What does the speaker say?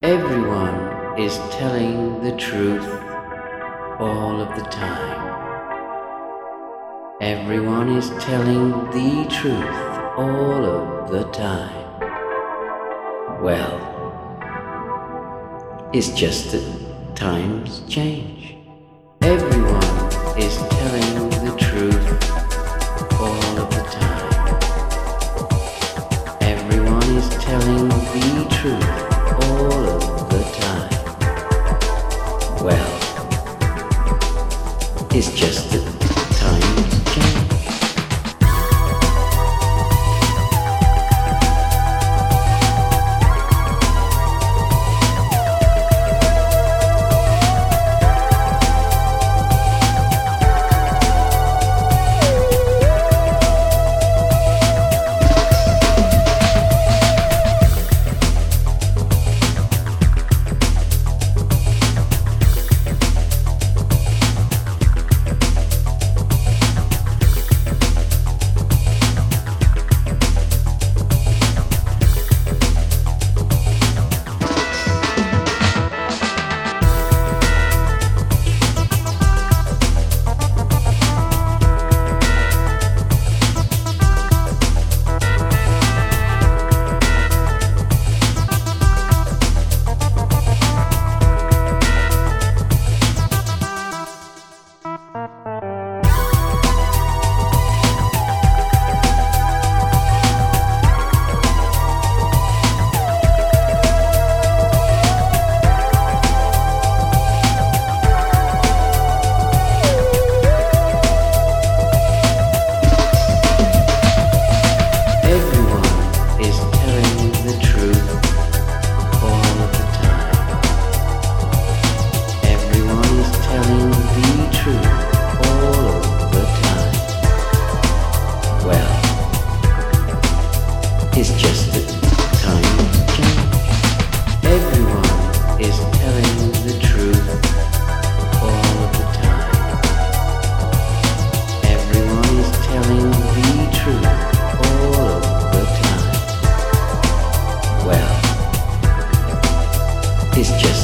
Everyone is telling the truth all of the time. Everyone is telling the truth all of the time. Well, it's just that times change. Everyone is telling the truth all of the time. Everyone is telling the truth all of the time. Well, it's just that times change. It's just that times change. Everyone is telling the truth all of the time. Everyone is telling the truth all of the time. Well, it's just